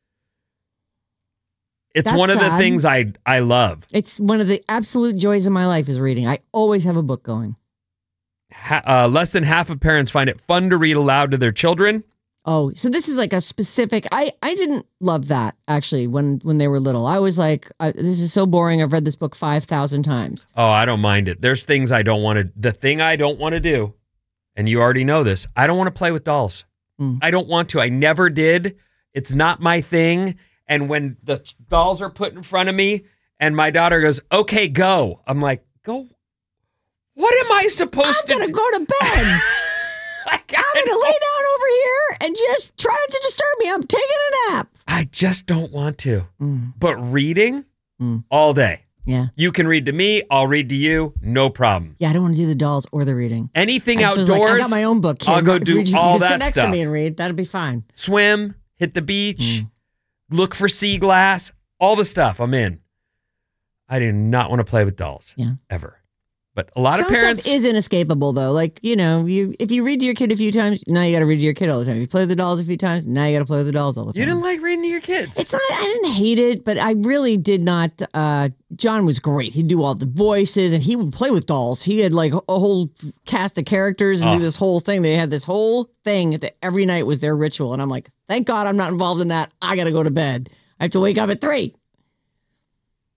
It's That's one of sad. the things I, I love. It's one of the absolute joys of my life is reading. I always have a book going. Ha- uh, less than half of parents find it fun to read aloud to their children. Oh, so this is like a specific, I, I didn't love that actually when, when they were little. I was like, I, this is so boring. I've read this book five thousand times. Oh, I don't mind it. There's things I don't want to, the thing I don't want to do, and you already know this, I don't want to play with dolls. Mm. I don't want to. I never did. It's not my thing. And when the dolls are put in front of me and my daughter goes, okay, go. I'm like, go. What am I supposed I'm to gonna do? go to bed. I'm going to lay down over here and just try not to disturb me. I'm taking a nap. I just don't want to. Mm. But reading Mm. all day. Yeah. You can read to me. I'll read to you. No problem. Yeah, I don't want to do the dolls or the reading. Anything I just was outdoors. like, I got my own book, kid. I'll go do Read, you, all you can that sit next stuff. to me and read. That'll be fine. Swim, hit the beach, Mm. look for sea glass, all the stuff. I'm in. I do not want to play with dolls. Yeah. Ever. But a lot Some of parents. stuff is inescapable, though. Like, you know, you if you read to your kid a few times, now you got to read to your kid all the time. If you play with the dolls a few times, now you got to play with the dolls all the time. You didn't like reading to your kids. It's not, I didn't hate it, but I really did not. Uh, John was great. He'd do all the voices and he would play with dolls. He had like a whole cast of characters and Oh. do this whole thing. They had this whole thing that every night was their ritual. And I'm like, thank God I'm not involved in that. I got to go to bed. I have to wake up at three.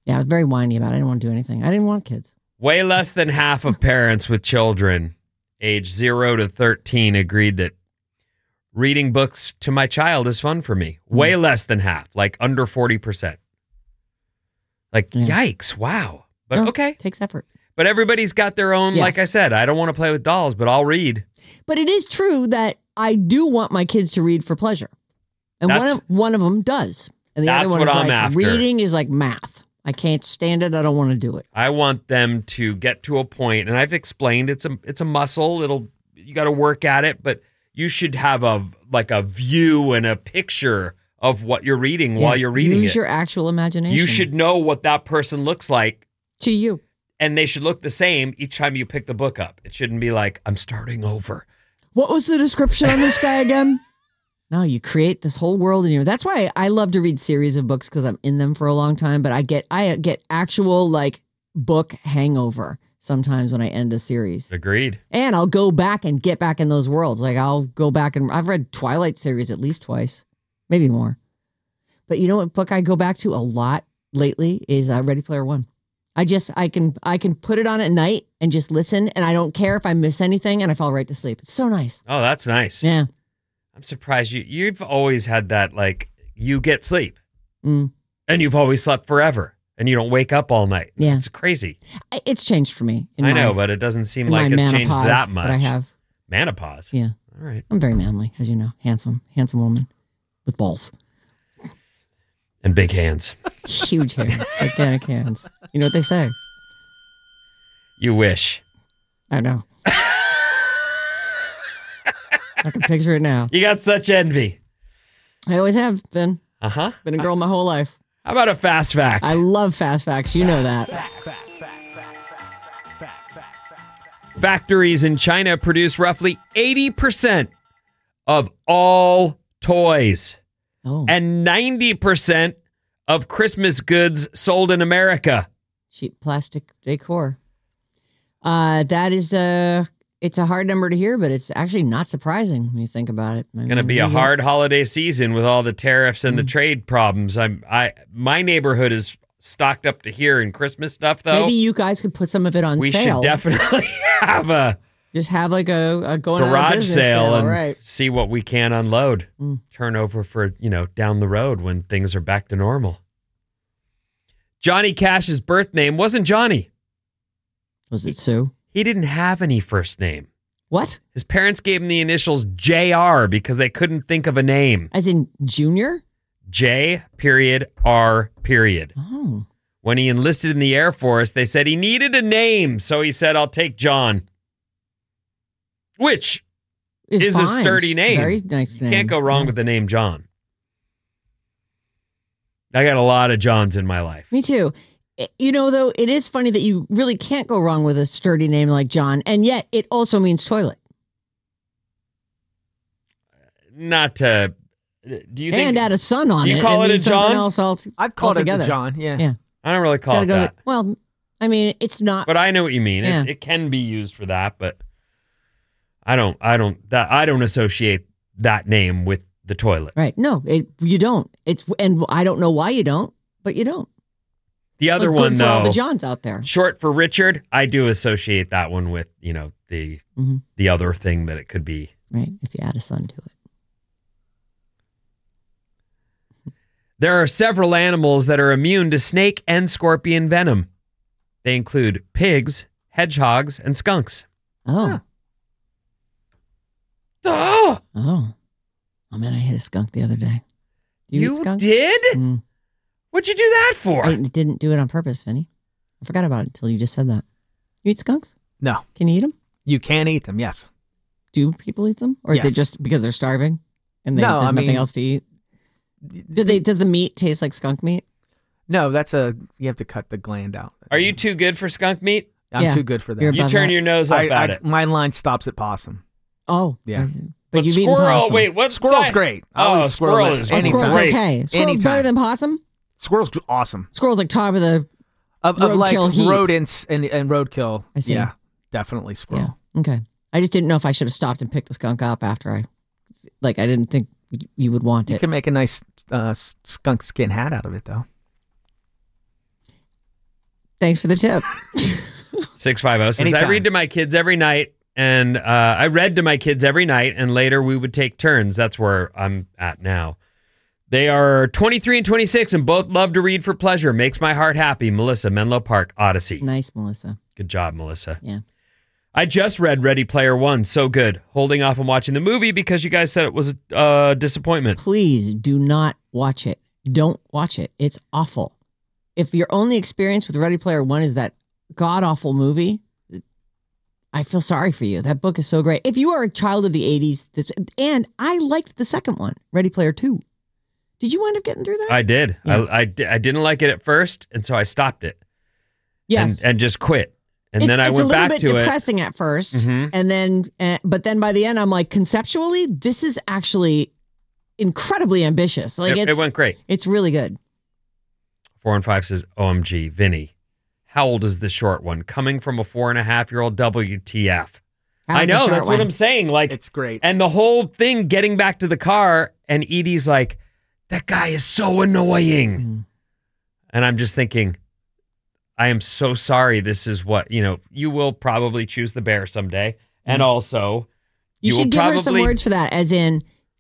Yeah, I was very whiny about it. I didn't want to do anything. I didn't want kids. Way less than half of parents with children age zero to thirteen agreed that reading books to my child is fun for me. Way mm. less than half, like under forty percent. Like, yeah. Yikes, wow. But no, okay. Takes effort. But everybody's got their own, yes. Like I said, I don't want to play with dolls, but I'll read. But it is true that I do want my kids to read for pleasure. And That's, one of one of them does. And the that's other one what is I'm like, after. Reading is like math. I can't stand it. I don't want to do it. I want them to get to a point, and I've explained it's a it's a muscle. It'll you got to work at it, but you should have a like a view and a picture of what you're reading yes, while you're reading use it. Use your actual imagination. You should know what that person looks like to you. And they should look the same each time you pick the book up. It shouldn't be like, I'm starting over. What was the description on this guy again? No, you create this whole world in you. That's why I love to read series of books because I'm in them for a long time. But I get I get actual like book hangover sometimes when I end a series. Agreed. And I'll go back and get back in those worlds. Like I'll go back and I've read Twilight series at least twice, maybe more. But you know what book I go back to a lot lately is uh, Ready Player One. I just, I can, I can put it on at night and just listen, and I don't care if I miss anything, and I fall right to sleep. It's so nice. Oh, that's nice. Yeah. I'm surprised you, you've always had that, like, you get sleep, mm. and you've always slept forever, and you don't wake up all night. Yeah. It's crazy. It's changed for me. I my, know, but it doesn't seem like it's changed that much. That I have. Menopause? Yeah. All right. I'm very manly, as you know. Handsome, handsome woman with balls. And big hands. Huge hands. Gigantic hands. You know what they say? You wish. I know. I can picture it now. You got such envy. I always have been. Uh-huh. Been a girl my whole life. How about a fast fact? I love fast facts. You know that. Factories in China produce roughly eighty percent of all toys. Oh. And ninety percent of Christmas goods sold in America. Cheap plastic decor. Uh, that is a, it's a hard number to hear, but it's actually not surprising when you think about it. It's going to be a hard holiday season with all the tariffs and mm. the trade problems. I'm, I, my neighborhood is stocked up to here in Christmas stuff, though. Maybe you guys could put some of it on we sale. We should definitely have a... Just have like a, a going garage business sale, sale and right. see what we can unload. Mm. Turn over for, you know, down the road when things are back to normal. Johnny Cash's birth name wasn't Johnny. Was it Sue? He didn't have any first name. What? His parents gave him the initials J R because they couldn't think of a name. As in Junior? J period R period. Oh. When he enlisted in the Air Force, they said he needed a name, so he said, I'll take John. Which is, is a sturdy It's name. Very nice name. You can't go wrong yeah. with the name John. I got a lot of Johns in my life. Me too. You know, though, it is funny that you really can't go wrong with a sturdy name like John, and yet it also means toilet. Not to... Do you think... And add a son on you it. You call it, it a John? Else all, I've called altogether. it a John, yeah. yeah. I don't really call Gotta it go that. To, well, I mean, it's not... But I know what you mean. Yeah. It, it can be used for that, but I don't, I don't, that I don't associate that name with the toilet. Right. No, it, you don't. It's, and I don't know why you don't, but you don't. The other but one, good though, for all the Johns out there. Short for Richard, I do associate that one with, you know, the mm-hmm. the other thing that it could be. Right. If you add a son to it. There are several animals that are immune to snake and scorpion venom. They include pigs, hedgehogs, and skunks. Oh. Huh. Oh. Oh. Oh, man, I hit a skunk the other day. You, you did? Mm. What'd you do that for? I didn't do it on purpose, Vinny. I forgot about it until you just said that. You eat skunks? No. Can you eat them? You can eat them, yes. Do people eat them? Or yes. they just because they're starving and they, no, there's I nothing mean, else to eat? Do they? Does the meat taste like skunk meat? No, that's a, you have to cut the gland out. Are you too good for skunk meat? I'm yeah. too good for that. You're you turn that. your nose up I, at I, it. My line stops at possum. Oh. Yeah. But, but you've squirrel, eaten possum. wait, what's Squirrel's that? great. I'll oh, eat squirrel, squirrel is oh, squirrel's great. okay. Squirrel's Anytime. better than possum? Squirrel's awesome. Squirrel's like top of the Of, of like heap. rodents and, and roadkill. I see. Yeah, definitely squirrel. Yeah. Okay. I just didn't know if I should have stopped and picked the skunk up after I, like, I didn't think you would want You it. can make a nice uh, skunk skin hat out of it, though. Thanks for the tip. six five zero says, Anytime. I read to my kids every night, and uh, I read to my kids every night, and later we would take turns. That's where I'm at now. They are twenty-three and twenty-six, and both love to read for pleasure. Makes my heart happy. Melissa, Menlo Park, Odyssey. Nice, Melissa. Good job, Melissa. Yeah. I just read Ready Player One. So good. Holding off on watching the movie because you guys said it was a uh, disappointment. Please do not watch it. Don't watch it. It's awful. If your only experience with Ready Player One is that god-awful movie, I feel sorry for you. That book is so great. If you are a child of the eighties, this, and I liked the second one, Ready Player Two. Did you wind up getting through that? I did. Yeah. I, I, di- I didn't like it at first, and so I stopped it. Yes. And, and just quit. And it's, then I it's went a little back bit to it. depressing at 1st Mhm. and then, uh, but then by the end, I'm like, conceptually, this is actually incredibly ambitious. Like It- it it's, went great. It's really good. Four and five says, O M G, Vinny, how old is the short one? Coming from a four and a half year old, W T F. How I old's the know, short that's what one? I'm saying. Like, It's great. and the whole thing getting back to the car, and Edie's like, that guy is so annoying. Mm. And I'm just thinking, I am so sorry. This is what, you know, you will probably choose the bear someday. And also, You, you, should will give probably, her some words for that, as in,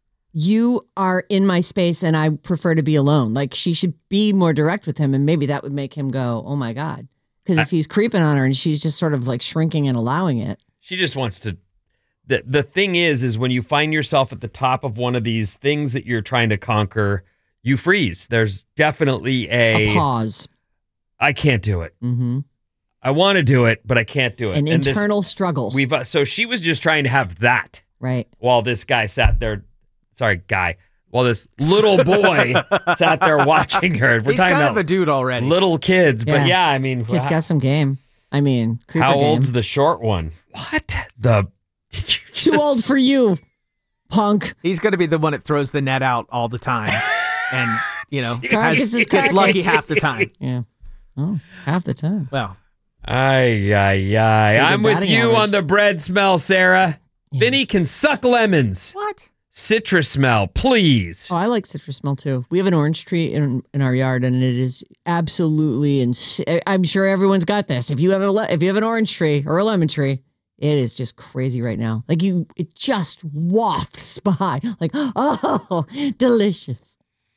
you are in my space and I prefer to be alone. Like, she should be more direct with him, and maybe that would make him go, oh my God. Because if he's creeping on her and she's just sort of like shrinking and allowing it. She just wants to. The, the thing is, is when you find yourself at the top of one of these things that you're trying to conquer, you freeze. There's definitely a, A pause. I can't do it. Mm-hmm. I want to do it, but I can't do it. An And this- internal struggle. We've uh, so she was just trying to have that Right. while this guy sat there. Sorry, guy. While this little boy sat there watching her. We're He's talking kind about of a dude already. little kids, but yeah, I mean, Kid's how, got some game. I mean, creeper how game. old's the short one? What the? Too old for you, punk. He's going to be the one that throws the net out all the time. And, you know, Carcass has, is gets lucky carcass. half the time. Yeah. Oh, half the time. Well, Ay, ay, ay. Pretty I'm good with batting you average. on the bread smell, Sarah. Vinny can suck lemons. What? Citrus smell, please. Oh, I like citrus smell too. We have an orange tree in in our yard, and it is absolutely ins- I'm sure everyone's got this. If you have a le- if you have an orange tree or a lemon tree, it is just crazy right now. Like you, it just wafts by. Like, oh, delicious.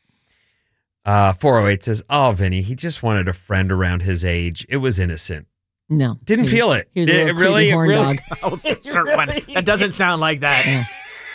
Uh, four oh eight says, oh, Vinny, he just wanted a friend around his age. It was innocent. No, Didn't he feel was- it. He was a Did little it really? creepy It horn really- dog. That was the short one. That doesn't sound like that.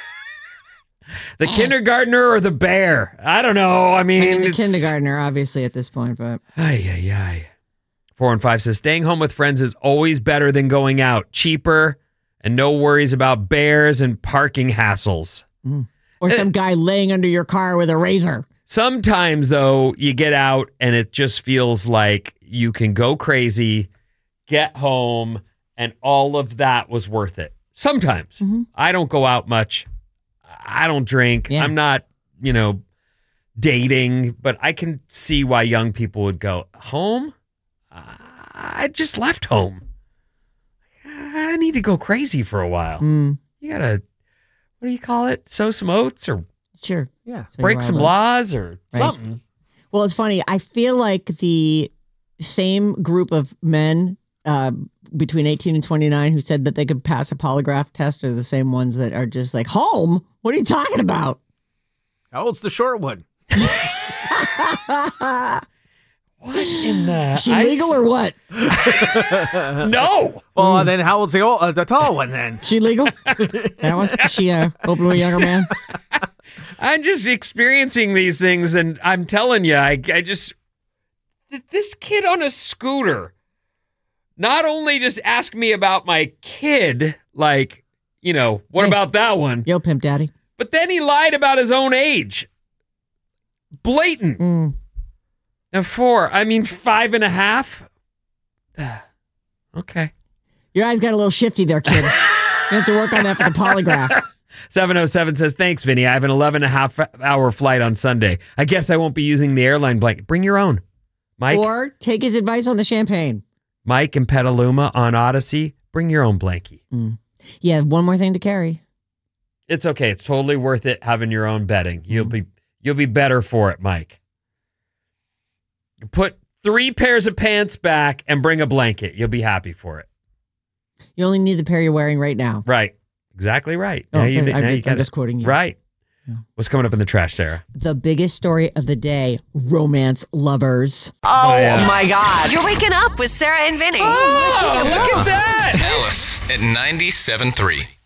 The kindergartner or the bear? I don't know. I mean, I mean, the it's- kindergartner, obviously, at this point, but Ay, ay, ay. Four and five says, staying home with friends is always better than going out. Cheaper and no worries about bears and parking hassles. or some guy laying under your car with a razor. Sometimes, though, you get out and it just feels like you can go crazy, get home, and all of that was worth it. Sometimes. Mm-hmm. I don't go out much. I don't drink. Yeah. I'm not, you know, dating, but I can see why young people would go, home? I just left home. I need to go crazy for a while. Mm. You gotta, what do you call it? Sow some oats or Sure. Yeah. break some laws or Right. something. Well, it's funny. I feel like the same group of men uh, between eighteen and twenty-nine who said that they could pass a polygraph test are the same ones that are just like, home? What are you talking about? How old's the short one? What in the? She I legal s- or what? No. Well, then how old's the, old, uh, the tall one then? She legal? That one? Is she uh, open to a younger man? I'm just experiencing these things, and I'm telling you, I, I just th- this kid on a scooter not only just asked me about my kid, like, you know, what Hey. about that one? Yo, pimp daddy. But then he lied about his own age. Blatant. Mm. And four, I mean, five and a half. Okay. Your eyes got a little shifty there, kid. You have to work on that for the polygraph. seven oh seven says, thanks, Vinny. I have an eleven and a half hour flight on Sunday. I guess I won't be using the airline blanket. Bring your own. Mike, Or take his advice on the champagne. Mike and Petaluma on Odyssey, bring your own blankie. Mm. Yeah, one more thing to carry. It's okay. It's totally worth it having your own bedding. You'll be you'll be better for it, Mike. Put three pairs of pants back and bring a blanket. You'll be happy for it. You only need the pair you're wearing right now. Right. Exactly right. Oh, now you, I'm, now you I'm got just it. quoting you. Right. Yeah. What's coming up in the trash, Sarah? The biggest story of the day, romance lovers. Oh, Oh, yeah. my God. You're waking up with Sarah and Vinny. Oh, look at that. Alice at ninety-seven point three.